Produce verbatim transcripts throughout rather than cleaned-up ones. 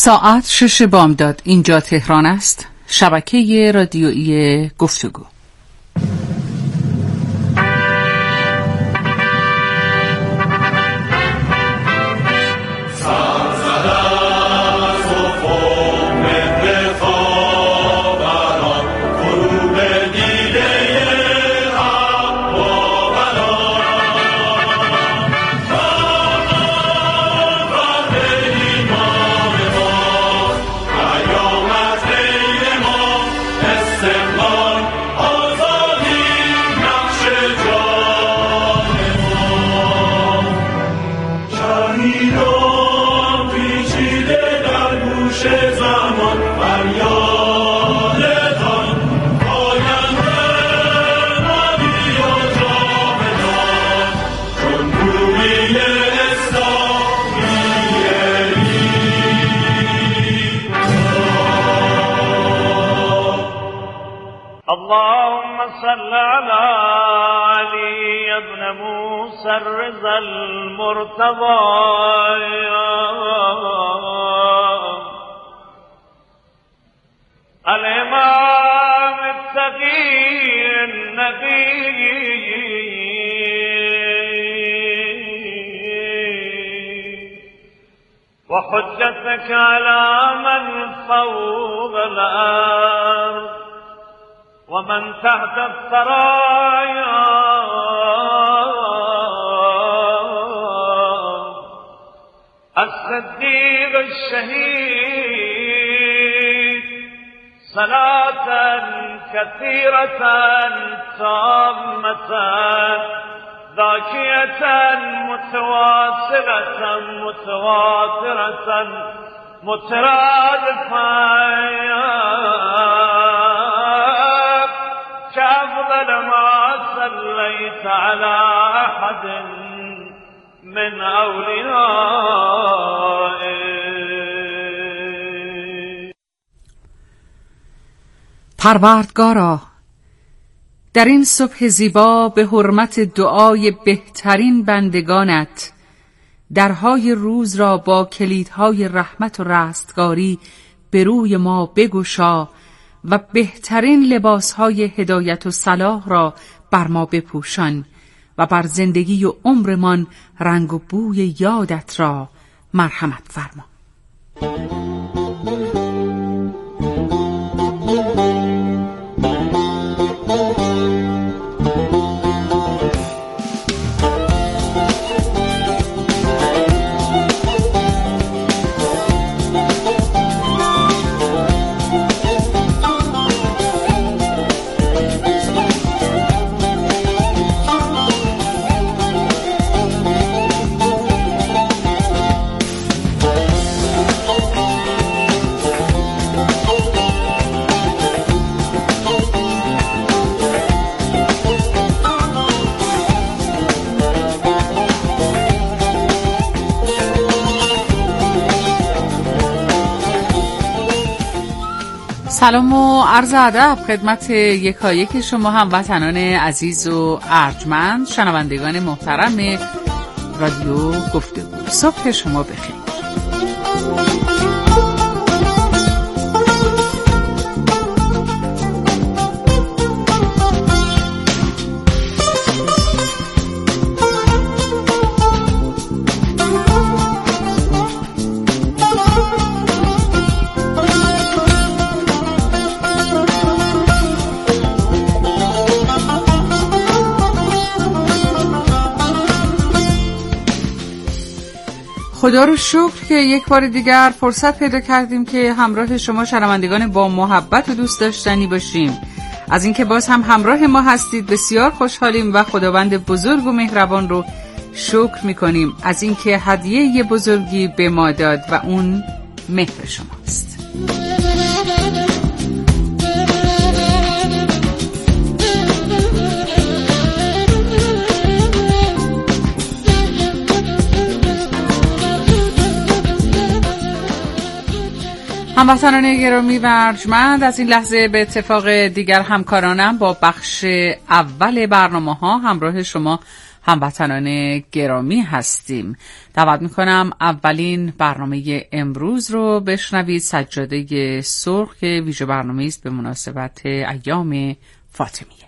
ساعت شش بامداد. اینجا تهران است. شبکه رادیویی گفتگو. اللهم صل على علي بن موسى الرضا المرتضى الإمام التقي النبي وحجتك على من فوق الأرض ومن تحت الثرايا الصديق الشهيد صلاة كثيرة تامة ذاكية متواصلة متواترة مترادفة كأفضل ما صليت على أحد من أوليائك. پروردگارا، در این صبح زیبا به حرمت دعای بهترین بندگانت درهای روز را با کلیدهای رحمت و رستگاری به روی ما بگشا و بهترین لباسهای هدایت و صلاح را بر ما بپوشان و بر زندگی و عمرمان رنگ و بوی یادت را مرحمت فرما. سلام و عرض ادب خدمت یکایک شما هموطنان عزیز و ارجمند، شنوندگان محترم رادیو گفتگو. صبح شما بخیر. خدا رو شکر که یک بار دیگر فرصت پیدا کردیم که همراه شما شنوندگان با محبت و دوست داشتنی باشیم. از اینکه باز هم همراه ما هستید بسیار خوشحالیم و خداوند بزرگ و مهربان رو شکر می‌کنیم از اینکه هدیه بزرگی به ما داد و اون مهر شماست. هموطنان گرامی و ارجمند، از این لحظه به اتفاق دیگر همکارانم با بخش اول برنامه ها همراه شما هموطنان گرامی هستیم. دعوت میکنم اولین برنامه امروز رو بشنوید. سجاده سرخ که ویژه برنامه است به مناسبت ایام فاطمیه.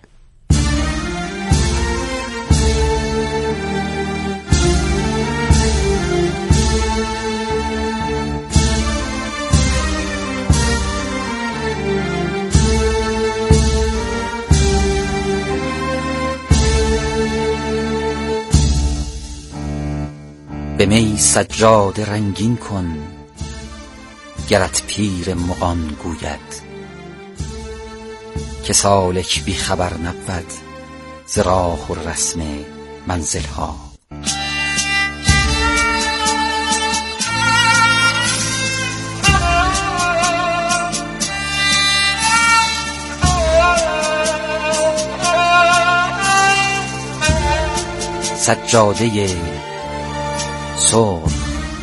به می سجاده رنگین کن گرت پیر مغان گوید، که سالک بی خبر نبود ز راه و رسم منزل ها. سجاده سرخ.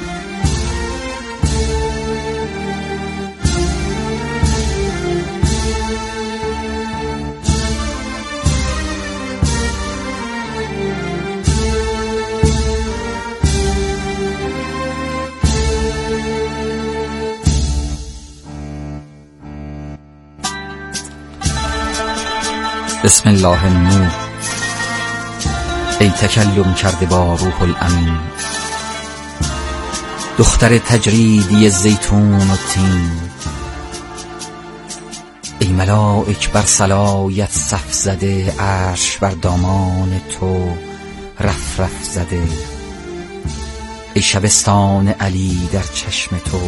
بسم الله النور. ای تکلم کرده با روح الامین، دختر تجریدی زیتون و تین. ای ملائک بر صلایت صف زده، عرش بر دامان تو رف رف زده. ای شبستان علی در چشم تو،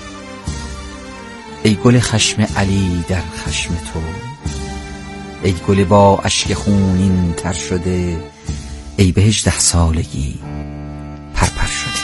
ای گل خشم علی در خشم تو. ای گل با اشک خونین تر شده، ای به هجده سالگی پرپر شده.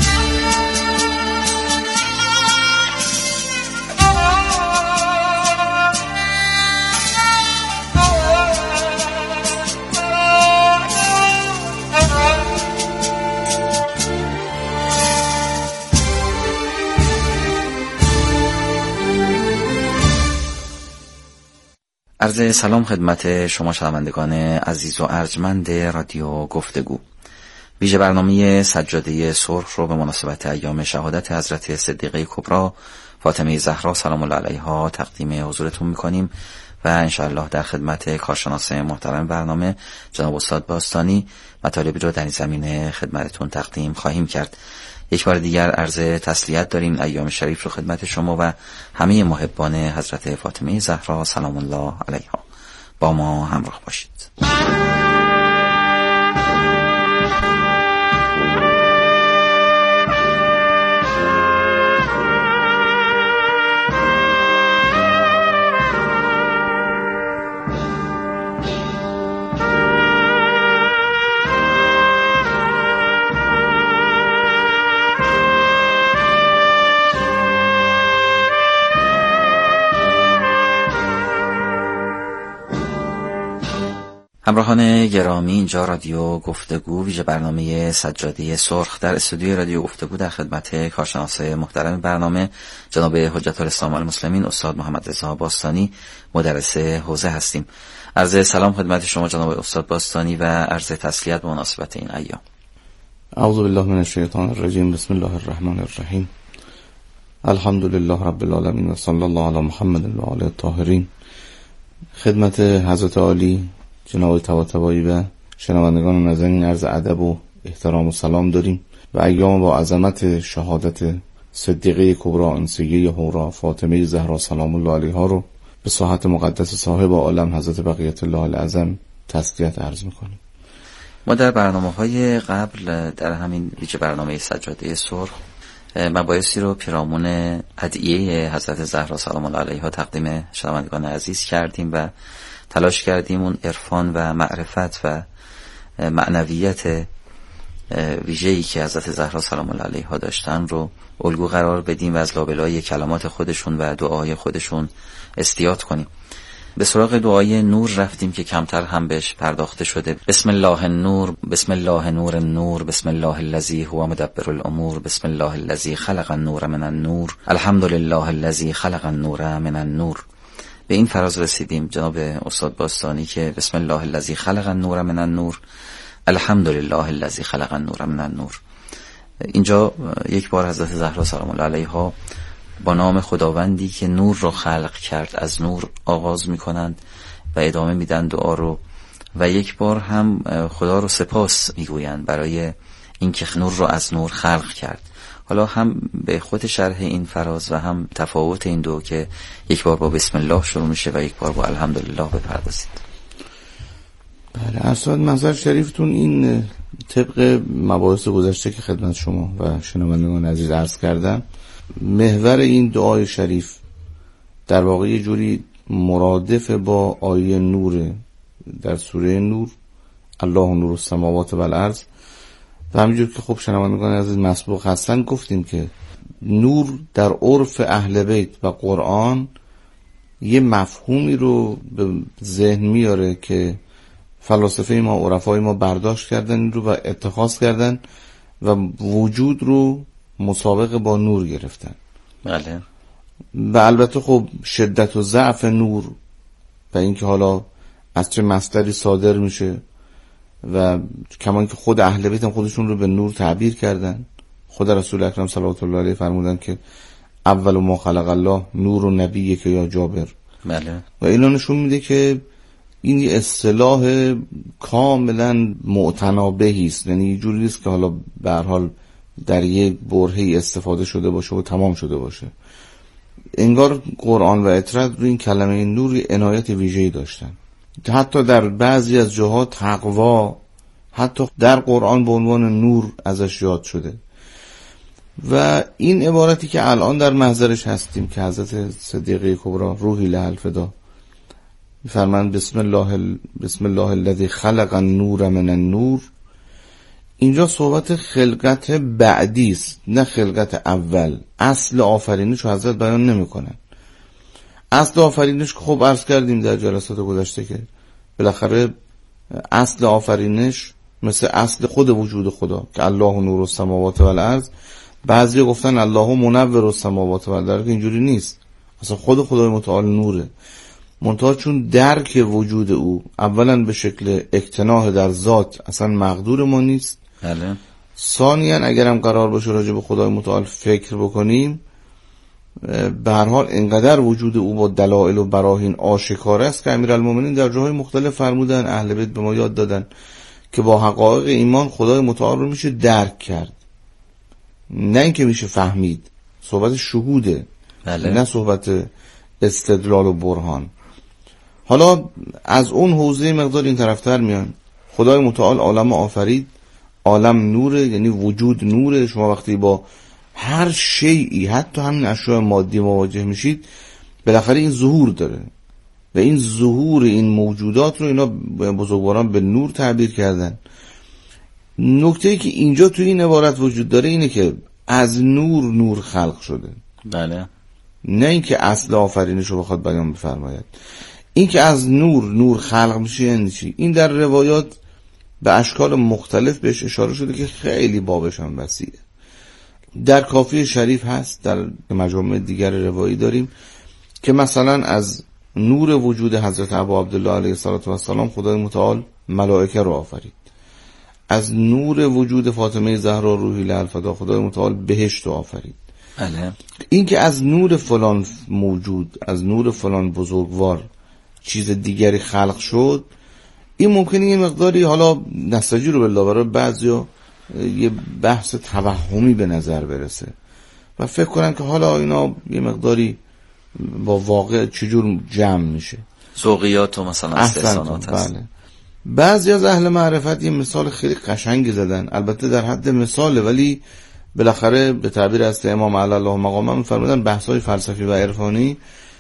عرض سلام خدمت شما شنوندگان عزیز و ارجمند رادیو گفتگو. ویژه برنامه سجاده سرخ رو به مناسبت ایام شهادت حضرت صدیقه کبری فاطمه زهرا سلام الله علیها تقدیم حضورتون میکنیم و انشاءالله در خدمت کارشناس محترم برنامه جناب استاد باستانی مطالبی رو در این زمینه خدمتتون تقدیم خواهیم کرد. یک بار دیگر عرض تسلیت داریم ایام شریف رو خدمت شما و همه محبان حضرت فاطمه زهرا سلام الله علیها. با ما همراه باشید. همراهان گرامی، اینجا رادیو گفتگو ویژه برنامه سجاده سرخ در استودیوی رادیو گفتگو در خدمت کارشناس محترم برنامه جناب حجت الاسلام المسلمین استاد محمد رضا باستانی مدرس حوزه هستیم. عرض سلام خدمت شما جناب استاد باستانی و عرض تسلیت به مناسبت این ایام. اعوذ بالله من الشیطان الرجیم. بسم الله الرحمن الرحیم. الحمد لله رب العالمین و صلی الله علی محمد و آله الطاهرین. خدمت حضرت عالی جناب طباطبایی و شنوندگان نازنین عرض ادب و احترام و سلام داریم و ایام با عظمت شهادت صدیقه کبری انسیه حورا فاطمه زهرا سلام الله علیها رو به ساحت مقدس صاحب عالم حضرت بقیت الله العظم تسلیت عرض میکنیم. ما در برنامه‌های قبل در همین ویژه برنامه سجاده سرخ مباحثی رو پیرامون ادعیه حضرت زهرا سلام الله علیها تقدیم شنوندگان عزیز کردیم و تلاش کردیم اون عرفان و معرفت و معنویت ویژه‌ای که حضرت زهرا سلام الله علیها داشتن رو الگو قرار بدیم و از لابلای کلمات خودشون و دعای خودشون استیاد کنیم. به سراغ دعای نور رفتیم که کمتر هم بهش پرداخته شده. بسم الله النور، بسم الله نور النور، بسم الله الذی هو مدبر الامور، بسم الله الذی خلق النور من النور، الحمد لله الذی خلق النور من النور. به این فراز رسیدیم جناب استاد باستانی که بسم الله الذی خلق النور من النور، الحمدلله الذی خلق النور من النور. اینجا یک بار حضرت زهرا سلام الله علیها با نام خداوندی که نور رو خلق کرد از نور آغاز میکنند و ادامه میدن دعا رو، و یک بار هم خدا رو سپاس میگویند برای اینکه نور رو از نور خلق کرد. حالا هم به خود شرح این فراز و هم تفاوت این دو که یک بار با بسم الله شروع میشه و یک بار با الحمدلله بپردازید. بله اساتید منظر شریفتون این طبق مباحث گذشته که خدمت شما و شنوندگان عزیز عرض کردم، محور این دعای شریف در واقع یه جوری مرادف با آیه نور در سوره نور، الله نور السماوات و الارض. و همینجور که خب شنوندگان عزیز مسبوق هستن گفتیم که نور در عرف اهل بیت و قرآن یه مفهومی رو به ذهن میاره که فلاسفه ما، عرفای ما برداشت کردن این رو و اتخاذ کردن و وجود رو مسابقه با نور گرفتن. بله. و البته خب شدت و ضعف نور و اینکه حالا از چه مصدری صادر میشه و کمان که خود اهل بیت هم خودشون رو به نور تعبیر کردن. خود رسول اکرم صلوات الله علیه فرمودن که اول ما خلق الله نور و نبیه که یا جابر. بله. و اینا نشون میده که این یه اصطلاح کاملا معتنابهی است، یعنی یه جوری نیست که حالا به هر حال در یک برهه‌ای استفاده شده باشه و تمام شده باشه. انگار قرآن و اطراد رو این کلمه نور عنایت ویژه‌ای داشتن. حتی در بعضی از جاها تقوا حتی در قرآن به عنوان نور ازش یاد شده. و این عبارتی که الان در محضرش هستیم که حضرت صدیقه کبرا روحی لها الفدا می‌فرمایند بسم الله ال... بسم الله الذی خلق النور من النور، اینجا صحبت خلقت بعدی است نه خلقت اول. اصل آفرینش رو حضرت بیان نمی‌کنن. اصل آفرینش که خب عرض کردیم در جلسات گذشته که بالاخره اصل آفرینش مثل اصل خود وجود خدا که الله نور السماوات و الارض، بعضی گفتن الله منور السماوات و الارض، که اینجوری نیست. اصلا خود خدای متعال نوره، منتها چون درک وجود او اولا به شکل اقتناع در ذات اصلا مقدور ما نیست. بله. ثانیاً اگرم قرار باشه راجع به خدای متعال فکر بکنیم، به هر حال انقدر وجود او با دلائل و براهین آشکار است که امیرالمومنین در جاهای مختلف فرمودن، اهل بیت به ما یاد دادن که با حقایق ایمان خدای متعال رو میشه درک کرد، نه اینکه میشه فهمید. صحبت شهوده. بله. نه صحبت استدلال و برهان. حالا از اون حوزه مقدار این طرفتر میان. خدای متعال عالم آفرید، عالم نوره، یعنی وجود نوره. شما وقتی با هر شیئی حتی همین اشیاء مادی مواجه میشید، بالاخره این ظهور داره و این ظهور این موجودات رو اینا بزرگواران به نور تعبیر کردن. نکته‌ای که اینجا توی این عبارت وجود داره اینه که از نور نور خلق شده. بله. نه اینکه اصل آفرینش رو بخواد بیان بفرماید. این که از نور نور خلق میشه یعنی چی؟ این در روایات به اشکال مختلف بهش اشاره شده که خیلی بابش هم وسیعه. در کافی شریف هست، در مجامع دیگر روایی داریم که مثلا از نور وجود حضرت ابا عبدالله علیه السلام خدای متعال ملائکه رو آفرید. از نور وجود فاطمه زهرا روحی لها الفدا خدای متعال بهشت رو آفرید. بله. این که از نور فلان موجود، از نور فلان بزرگوار چیز دیگری خلق شد، این ممکنه یه مقداری حالا نستجیر رو بالله برای بعضیا یه بحث توهمی به نظر برسه و فکر کنن که حالا اینا یه مقداری با واقع چجور جمع میشه، ذوقیات و مثلا استحسانات هست. بله. بعضی از اهل معرفت یه مثال خیلی قشنگی زدن، البته در حد مثاله، ولی بالاخره به تعبیر از امام علی الله مقامه می‌فرمودن بحث‌های فلسفی و عرفانی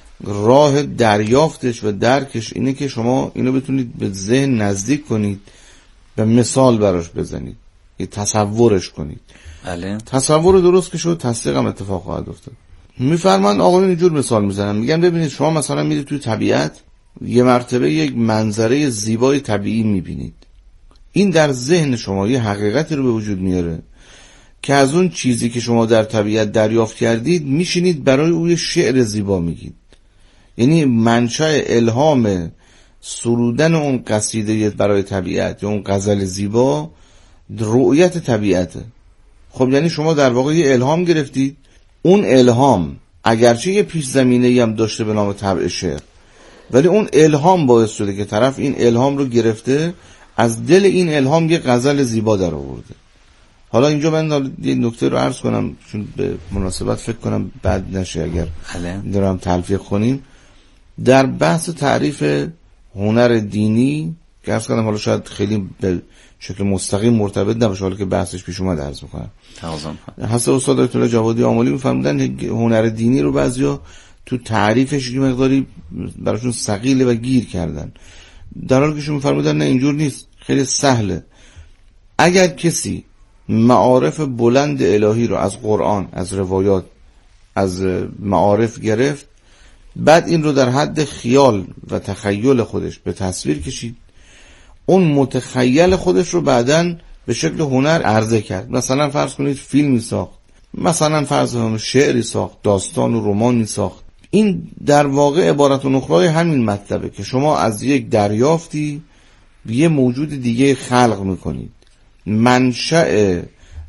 راه دریافتش و درکش اینه که شما اینو بتونید به ذهن نزدیک کنید و مثال براش بزنید، یه تصورش کنید. بله. تصور درست که شد تصدیق هم اتفاق خواهد افتاد. میفرمان آقایون اینجور مثال میزنن، میگن ببینید شما مثلا میرید توی طبیعت، یه مرتبه یک منظره زیبای طبیعی میبینید، این در ذهن شما یه حقیقتی رو به وجود میاره که از اون چیزی که شما در طبیعت دریافت کردید میشینید برای اون شعر زیبا میگید. یعنی منشأ الهام سرودن اون قصیده برای طبیعت یا اون غزل زیبا رؤیت طبیعته. خب یعنی شما در واقع یه الهام گرفتید، اون الهام اگرچه یه پیش زمینه‌ای هم داشته به نام طبع شعر، ولی اون الهام باعث شده که طرف این الهام رو گرفته، از دل این الهام یه غزل زیبا در آورده. حالا اینجا من یه نکته رو عرض کنم چون به مناسبت فکر کنم بد نشه اگر دارم تلفیق کنیم. در بحث تعریف هنر دینی که عرض کنم، حالا شاید خیلی به شکل مستقیم مرتبط نباشه، حالا که بحثش پیش اومد عرض میکنم. حضرت استاد دکتر جوادی آملی میفرمودن هنر دینی رو بعضیا تو تعریفش یه مقداری براشون ثقیله و گیر کردن، در حالی که شما میفرمودن نه اینجور نیست، خیلی سهله. اگر کسی معارف بلند الهی رو از قرآن، از روایات، از معارف گرفت، بعد این رو در حد خیال و تخیل خودش به تصویر کشید، اون متخیل خودش رو بعداً به شکل هنر عرضه کرد. مثلا فرض کنید فیلمی ساخت، مثلا فرض کنید شعری ساخت، داستان و رمانی ساخت. این در واقع عبارت و نخلای همین مطلبه که شما از یک دریافتی یه موجود دیگه خلق میکنید. منشأ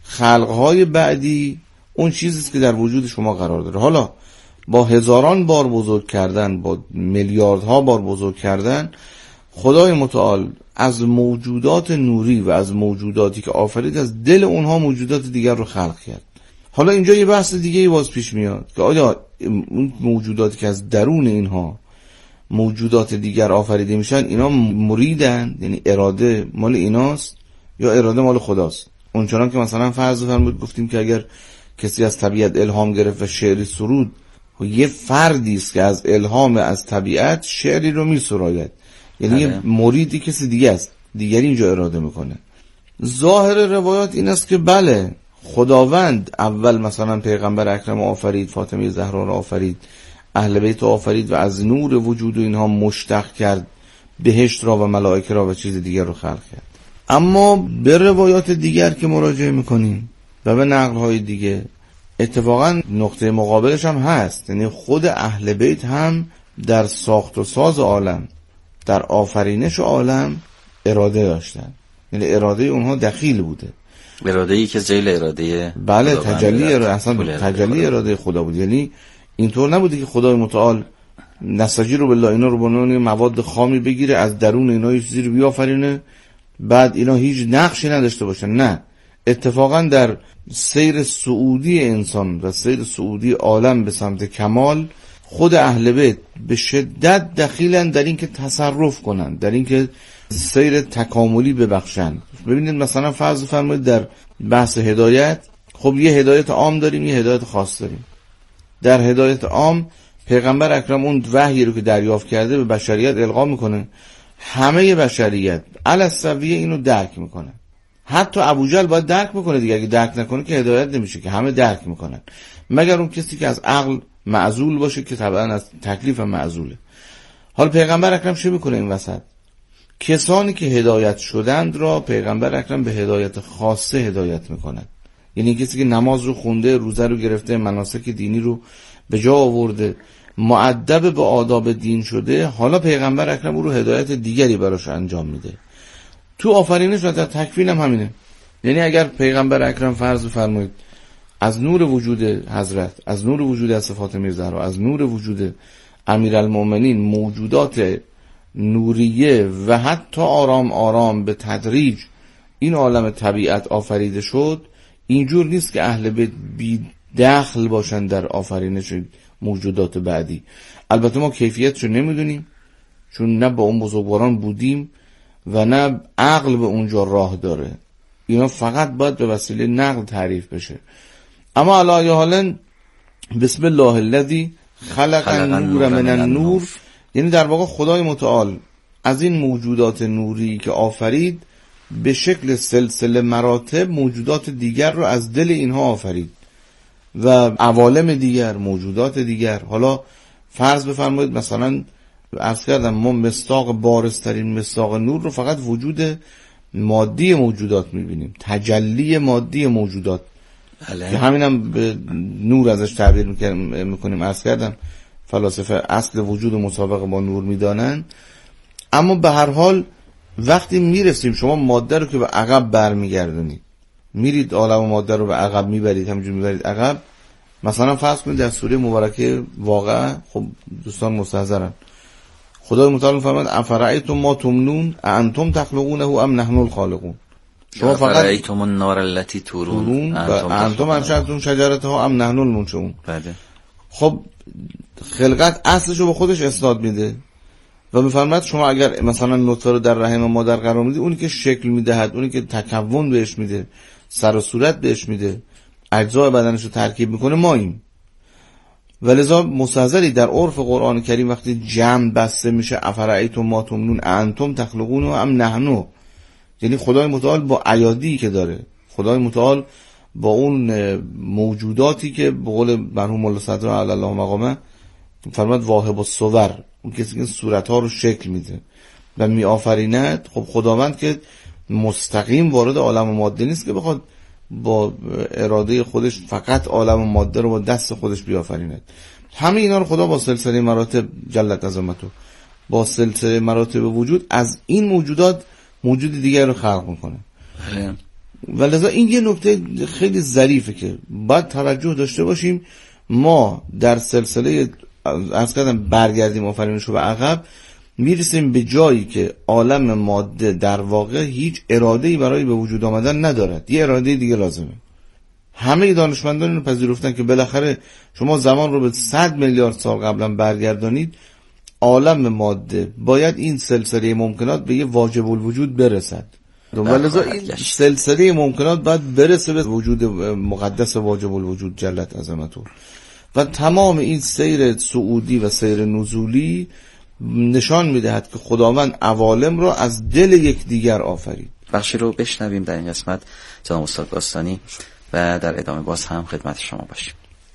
خلقهای بعدی اون چیزیست که در وجود شما قرار داره. حالا با هزاران بار بزرگ کردن، با میلیاردها بار بزرگ کردن، خدای متعال از موجودات نوری و از موجوداتی که آفرید از دل اونها موجودات دیگر رو خلق کرد. حالا اینجا یه بحث دیگه ای باز پیش میاد که آیا اون موجوداتی که از درون اینها موجودات دیگر آفریده میشن، اینا مریدن، یعنی اراده مال ایناست یا اراده مال خداست؟ اونچنان که مثلا فرض فرمود گفتیم که اگر کسی از طبیعت الهام گرفت و شعری سرود، یه فردی است که از الهام از طبیعت شعری رو میسراید، یعنی یه مریدی کسی دیگه است، دیگری اینجا اراده میکنه. ظاهر روایات این است که بله، خداوند اول مثلا پیغمبر اکرم آفرید، فاطمه زهرا را آفرید، اهل بیت آفرید و از نور وجود و اینها مشتق کرد بهشت را و ملائکه را و چیز دیگر رو خلق کرد. اما به روایات دیگر که مراجعه میکنیم و به نقل‌های دیگه، اتفاقا نقطه مقابلش هم هست، یعنی خود اهل بیت هم در ساخت و ساز عالم، در آفرینش عالم اراده داشتن، یعنی اراده اونها دخیل بوده، اراده‌ای که ذیل اراده بله تجلی اراده، اصلا تجلی اراده خدا بود. یعنی اینطور نبوده که خدای متعال نساجی رو بالله اینا رو با نوع مواد خامی بگیره از درون اینا یه چیزی رو بیافرینه بعد اینا هیچ نقشی نداشته باشن. نه، اتفاقا در سیر صعودی انسان و سیر صعودی عالم به سمت کمال، خود اهل بیت به شدت دخیلن در این که تصرف کنن، در این که سیر تکاملی ببخشن. ببینید مثلا فرض فرمایید در بحث هدایت، خب یه هدایت عام داریم، یه هدایت خاص داریم. در هدایت عام پیغمبر اکرم اون وحی رو که دریافت کرده به بشریت القا میکنه، همه بشریت علی السویه اینو درک میکنن. حتی ابوجهل باید درک میکنه دیگه، اگه درک نکنه که هدایت نمیشه، که همه درک میکنن، مگر اون کسی که از عقل معزول باشه که طبعا از تکلیف معزوله. حالا پیغمبر اکرم چه میکنه این وسط؟ کسانی که هدایت شدند را پیغمبر اکرم به هدایت خاصه هدایت میکنند. یعنی کسی که نماز رو خونده، روزه رو گرفته، مناسک دینی رو به جا آورده، مؤدب به آداب دین شده، حالا پیغمبر اکرم او رو هدایت دیگری براش انجام میده. تو آفرینش و در تکوین هم همینه. یعنی اگر پیغمبر اکرم فرض فرمایید از نور وجود حضرت، از نور وجود از فاطمه زهرا، از نور وجود امیرالمومنین موجودات نوریه و حتی آرام آرام به تدریج این عالم طبیعت آفریده شد، اینجور نیست که اهل بیت بی دخل باشن در آفرینش موجودات بعدی. البته ما کیفیتشو نمیدونیم چون نه با اون بزرگواران بودیم و نه عقل به اونجا راه داره، اینا فقط باید به وسیله نقل تعریف بشه. اما علی حالا بسم الله الذی خلق النور من النور، یعنی در واقع خدای متعال از این موجودات نوری که آفرید به شکل سلسله مراتب موجودات دیگر رو از دل اینها آفرید و عوالم دیگر، موجودات دیگر. حالا فرض بفرمایید مثلا عرض کردم ما مصداق بارزترین مصداق نور رو فقط وجود مادی موجودات میبینیم، تجلی مادی موجودات که همینم به نور ازش تعبیر میکنیم. عرض کردم فلاسفه اصل وجود مسابقه با نور میدانن، اما به هر حال وقتی میرسیم شما ماده رو که به عقب برمیگردونید، میرید عالم ماده رو به عقب میبرید، همینجور میبرید عقب. مثلا فرض کنید در سوره مبارکه واقعا، خب دوستان مستحضرن، خدای متعال میفرماید افرأیتم ما تمنون انتم تخلقونه ام نحن الخالقون. شما فقط افرأیتم النار التي تورون انتم انشأتم شجرتها ام نحن المنشئون. بله. خب خلقت اصلش رو به خودش اسناد میده و میفرماید شما اگر مثلا نطفه رو در رحم مادر قرار میدید، اونی که شکل میدهد، اونی که تکون بهش میده، سر و صورت بهش میده، اجزای بدنش رو ترکیب میکنه ماییم. ولذا مستحضری در عرف قرآن کریم وقتی جمع بسته میشه افرأیتم ما تمنون انتم تخلقون و ام نحنو، یعنی خدای متعال با ایادی که داره، خدای متعال با اون موجوداتی که به قول مرحوم مولا صدر علی الله مقامه فرمود واهب الصور، اون کسی که صورت ها رو شکل میده و می آفریند. خب خداوند که مستقیم وارد عالم ماده نیست که بخواد با اراده خودش فقط عالم ماده رو با دست خودش بیافریند. همه اینا رو خدا با سلسله مراتب جلت عظمتو، با سلسله مراتب وجود از این موجودات موجود دیگر رو خلق میکنه. ولذا این یه نکته خیلی ظریفه که باید توجه داشته باشیم. ما در سلسله از کردم برگردیم آفرینش رو به عقب، میرسیم به جایی که عالم ماده در واقع هیچ اراده‌ای برای به وجود آمدن ندارد، یه اراده دیگه لازمه. همه دانشمندان اینو پذیرفتن که بالاخره شما زمان رو به صد میلیارد سال قبلا برگردانید، عالم ماده باید این سلسله ممکنات به یه واجب الوجود برسد. ولذا این سلسله ممکنات باید برسه به وجود مقدس واجب الوجود جلت عظمتو. و تمام این سیر صعودی و سیر نزولی نشان میدهد که خداوند عوالم را از دل یکدیگر آفرید. بخشی رو بشنویم در این قسمت جناب استاد باستانی و در ادامه باز هم خدمت شما باشیم.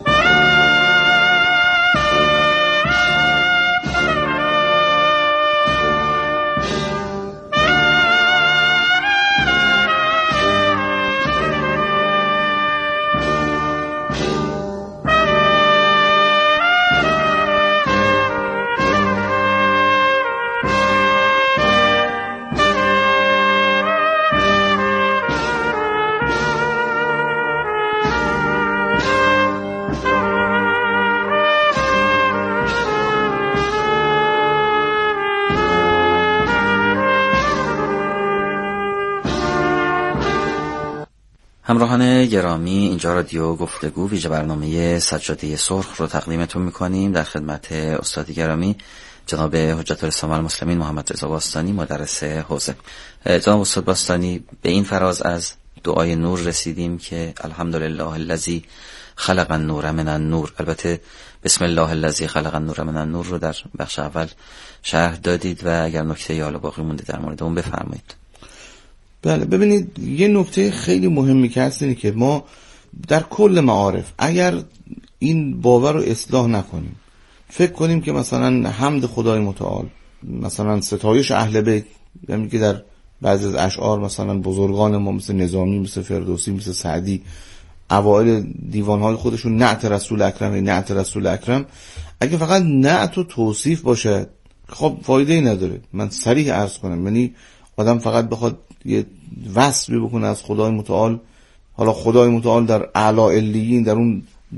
همراهان گرامی، اینجا رادیو گفتگو ویژه برنامه سجاده سرخ رو تقدیمتون میکنیم. در خدمت استاد گرامی جناب حجت الاسلام المسلمین محمد رضا باستانی، مدرس حوزه. جناب استاد باستانی، به این فراز از دعای نور رسیدیم که الحمدلله الذی خلق النور من النور. البته بسم الله الذی خلق النور من النور رو در بخش اول شرح دادید و اگر نکته یا باقی مونده در مورد اون بفرمایید. بله، ببینید یه نکته خیلی مهمی که هست اینه که ما در کل معارف اگر این باور رو اصلاح نکنیم، فکر کنیم که مثلا حمد خدای متعال، مثلا ستایش اهل بیت، یعنی که در بعضی از اشعار مثلا بزرگان ما مثل نظامی، مثل فردوسی، مثل سعدی اوائل دیوانهای خودشون نعت رسول اکرم، نعت رسول اکرم، اگه فقط نعت و توصیف باشه خب فایده ای نداره. من صریح عرض کنم، یعنی آدم فقط بخواد یه وصفی بکنه از خدای متعال، حالا خدای متعال در اعلی علیین، در اون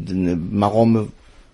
مقام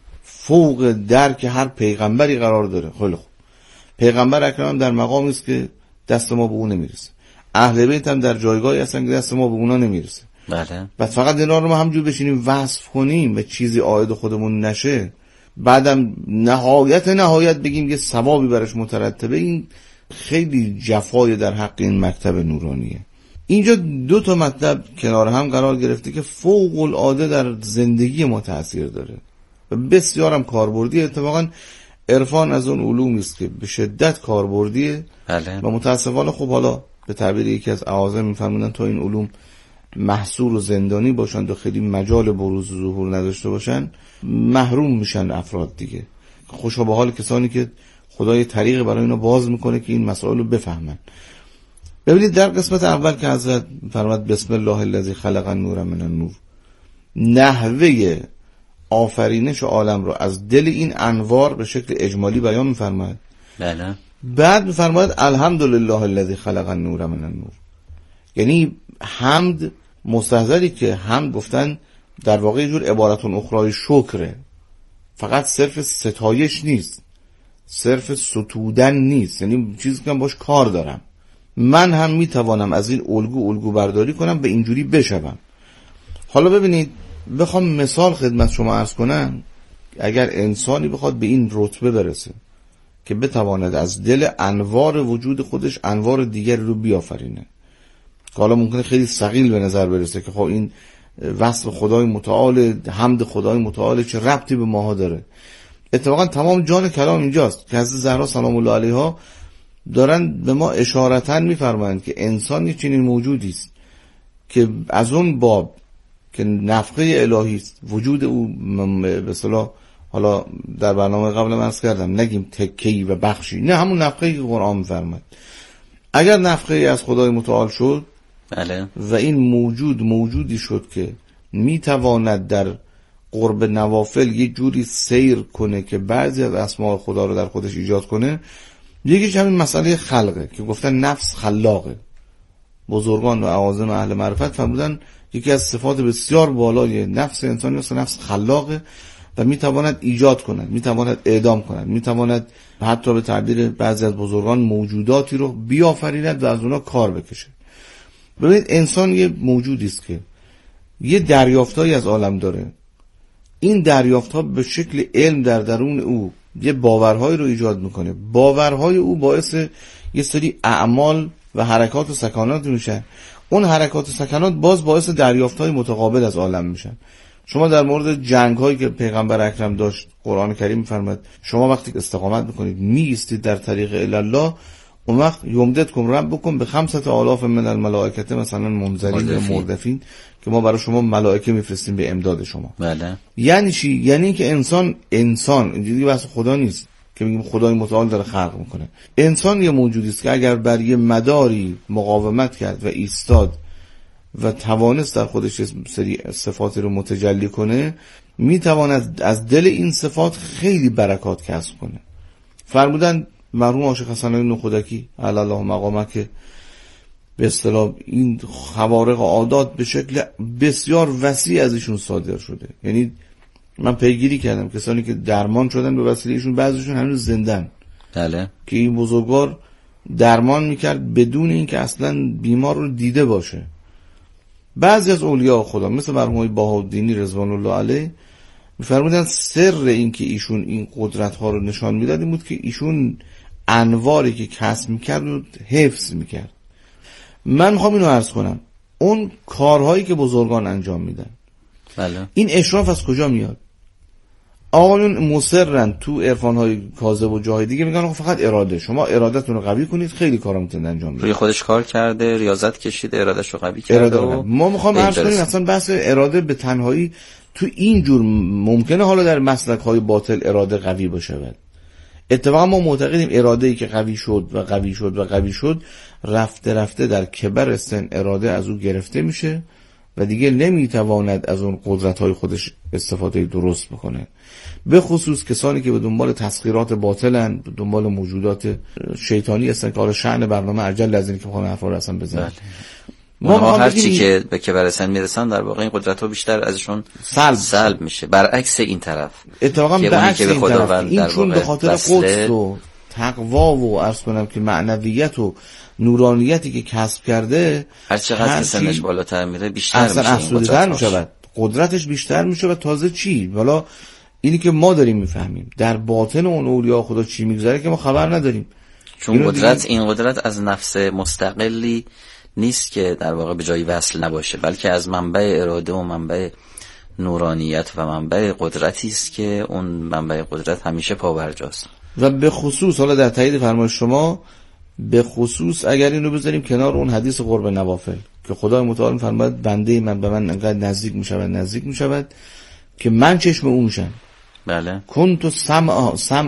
فوق درک هر پیغمبری قرار داره. خیلی خوب، پیغمبر اکرم در مقامی است که دست ما به اون نمیرسه، اهل بیت هم در جایگاهی هستن که دست ما به اونا نمیرسه. بله. بس فقط اینا رو ما همجور بشینیم وصف کنیم و چیزی عاید خودمون نشه، بعدم نهایت نهایت بگیم یه ثوابی برش مترتبه، این خیلی جفای در حق این مکتب نورانیه. اینجا دو تا مطلب کنار هم قرار گرفته که فوق العاده در زندگی ما تأثیر داره و بسیار هم کاربردی. اتفاقا عرفان از اون علومی است که به شدت کاربردیه. بله. و متاسفانه خب حالا به تعبیر یکی از اعاظم میفرمودن تا این علوم محصور و زندانی باشند و خیلی مجال بروز و ظهور نداشته باشن، محروم میشن افراد دیگه. خوشا به حال کسانی که خدای طریق برای اینا باز میکنه که این مسائل رو بفهمن. ببینید در قسمت اول که حضرت فرمود بسم الله الذی خلق النور من النور، نحوه آفرینش عالم رو از دل این انوار به شکل اجمالی بیان میفرماید. بله. بعد میفرماید الحمدلله الذی خلق النور من النور. یعنی حمد مستحضری که حمد گفتن در واقع یه جور عبارتون اخرای شکره، فقط صرف ستایش نیست، صرف ستودن نیست، یعنی چیزی که من باش کار دارم. من هم میتوانم از این الگو الگو برداری کنم به اینجوری بشوم. حالا ببینید بخوام مثال خدمت شما عرض کنم، اگر انسانی بخواد به این رتبه برسه که بتواند از دل انوار وجود خودش انوار دیگر رو بیافرینه، که حالا ممکنه خیلی ثقیل به نظر برسه که خب این وصف خدای متعال، حمد خدای متعال چه ربطی به ماها داره. اتفاقا تمام جان کلام اینجاست که حضرت زهرا سلام الله علیها دارن به ما اشارتاً میفرمایند که انسان چنین موجودی است که از اون باب که نفخه الهی است، وجود او به اصطلاح حالا در برنامه قبل من عرض کردم نگیم تکه‌ای و بخشی، نه همون نفخه‌ای که قرآن میفرماید. اگر نفخه‌ای از خدای متعال شد بله. و این موجود موجودی شد که میتواند در قرب نوافل یه جوری سیر کنه که بعضی از اسماء خدا رو در خودش ایجاد کنه، یکیش همین مسئله خلقه که گفتن نفس خلاقه. بزرگان و اعاظم اهل معرفت فرمودن یکی از صفات بسیار بالای نفس انسانی است نفس خلاقه و میتواند ایجاد کند، میتواند اعدام کند، میتواند حتی به تعبیر بعضی از بزرگان موجوداتی رو بیافریند و از اونا کار بکشه. ببینید انسان یه موجودی است که یه دریافتایی از عالم داره. این دریافت‌ها به شکل علم در درون او یه باورهایی رو ایجاد میکنه. باورهای او باعث یه سری اعمال و حرکات و سکانات میشن. اون حرکات و سکانات باز باعث دریافت‌های متقابل از عالم میشن. شما در مورد جنگ‌هایی که پیغمبر اکرم داشت قرآن کریم می‌فرماید شما وقتی استقامت میکنید می‌ایستید در طریق الله، اون وقت یمددکم ربکم به خمسة آلاف من الملائکه مثلا منزلین یا مردفین که ما برای شما ملائکه میفرستیم به امداد شما. بله. یعنی چی؟ یعنی که انسان انسان اینجوری بحث خدا نیست که میگیم خدای متعال داره خلق میکنه. انسان یه موجودی است که اگر بر یه مداری مقاومت کرد و ایستاد و توانست در خودش سری صفات رو متجلی کنه، میتواند از دل این صفات خیلی برکات کسب کنه. فرمودن مرحوم عاشق حسن علی نخودکی علی الله مقامه که به اصطلاح این خوارق عادات به شکل بسیار وسیع از ایشون صادر شده. یعنی من پیگیری کردم کسانی که درمان شدن به وسیله ایشون، بعضیشون هنوز زندن. بله. که این بزرگوار درمان میکرد بدون اینکه اصلا بیمار رو دیده باشه. بعضی از اولیاء خدا مثل مرحوم بهاءالدینی رضوان الله علیه میفرمودن سر این که ایشون این قدرت ها رو نشان میداد این بود که ایشون انواری که کسب میکرد رو حفظ میکرد. من میخوام اینو عرض کنم، اون کارهایی که بزرگان انجام میدن، بله. این اشراف از کجا میاد؟ آقایون مصرن تو عرفان‌های کاذب و جاهای دیگه میگن فقط اراده، شما ارادتون رو قوی کنید خیلی کارا میتونید انجام بدید. روی خودش کار کرده، ریاضت کشید، ارادهش رو قوی کرده. و ما میخوام عرض کنیم اصلا بحث اراده به تنهایی تو این جور ممکنه حالا در مسلک‌های باطل اراده قوی بشه. اتفاقا ما معتقدیم اراده‌ای که قوی شد و قوی شد و قوی شد رفته رفته در کبر سن اراده از او گرفته میشه و دیگه نمیتواند از اون قدرت‌های خودش استفاده درست بکنه. به خصوص کسانی که به دنبال تسخیرات باطلن، به دنبال موجودات شیطانی هستن که حالا شأن برنامه عجل از این که بخوام حرفا رو اصلا بزنم. بله. ما, ما هر چی که به کبر سن میرسن در واقع این قدرت‌ها بیشتر ازشون سلب, سلب میشه. برعکس این طرف اتفاقا برعکس این طرف این چون به خاطر قدس و تقوا و عرض کنم که معنویت و نورانیتی که کسب کرده، هر چقدر که سنش بالاتر میره بیشتر اصلا میشه، افزودتر میشه، قدرتش بیشتر میشه و تازه چی؟ والا اینی که ما داریم میفهمیم در باطن اون اولیاء خدا چی میگذره که ما خبر نداریم. چون قدرت این قدرت از نفس مستقلی نیست که در واقع به جای وصل نباشه، بلکه از منبع اراده و منبع نورانیت و منبع قدرتی است که اون منبع قدرت همیشه پابرجاست. و به خصوص حالا در تایید فرمایش شما، به خصوص اگر اینو بذاریم کنار اون حدیث قرب نوافل که خدای متعال فرمود بنده من به من انقدر نزدیک میشود نزدیک میشود که من چشم اون میشم. بله. کنت سمع سمع